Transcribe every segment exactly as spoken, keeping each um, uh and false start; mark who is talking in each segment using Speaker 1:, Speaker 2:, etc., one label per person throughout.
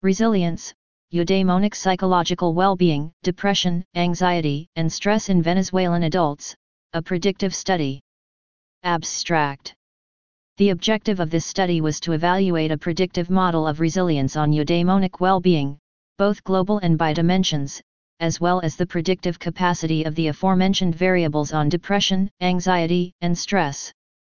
Speaker 1: Resilience, eudaimonic psychological well-being, depression, anxiety, and stress in Venezuelan adults, a predictive study. Abstract. The objective of this study was to evaluate a predictive model of resilience on eudaimonic well-being, both global and by dimensions, as well as the predictive capacity of the aforementioned variables on depression, anxiety, and stress.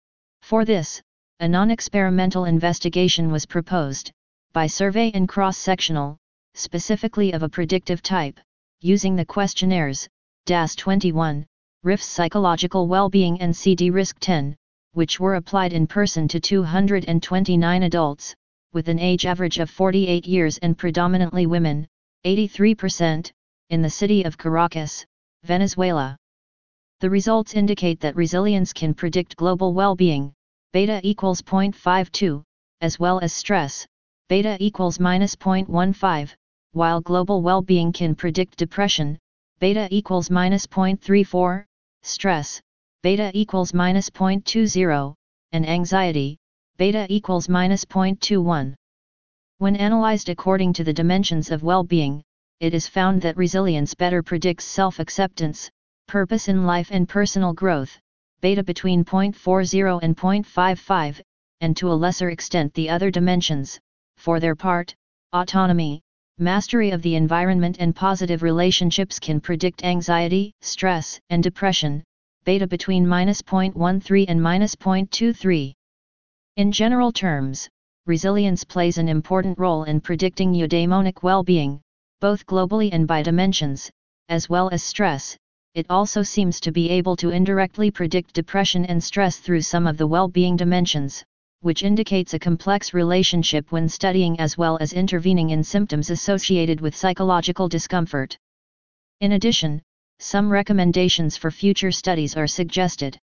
Speaker 1: For this, a non-experimental investigation was proposed, by survey and cross-sectional, specifically of a predictive type, using the questionnaires, D A S twenty-one, R I F S Psychological Wellbeing and C D Risk ten, which were applied in person to two hundred twenty-nine adults, with an age average of forty-eight years and predominantly women, eighty-three percent, in the city of Caracas, Venezuela. The results indicate that resilience can predict global well-being, beta equals zero point five two, as well as stress, beta equals minus zero point one five, while global well-being can predict depression, beta equals minus zero point three four, stress, beta equals minus zero point two zero, and anxiety, beta equals minus zero point two one. When analyzed according to the dimensions of well-being, it is found that resilience better predicts self-acceptance, purpose in life and personal growth, beta between zero point four zero and zero point five five, and to a lesser extent the other dimensions, for their part, autonomy, mastery of the environment and positive relationships can predict anxiety, stress, and depression, beta between minus zero point one three and minus zero point two three. In general terms, resilience plays an important role in predicting eudaimonic well-being, both globally and by dimensions, as well as stress. It also seems to be able to indirectly predict depression and stress through some of the well-being dimensions, which indicates a complex relationship when studying as well as intervening in symptoms associated with psychological discomfort. In addition, some recommendations for future studies are suggested.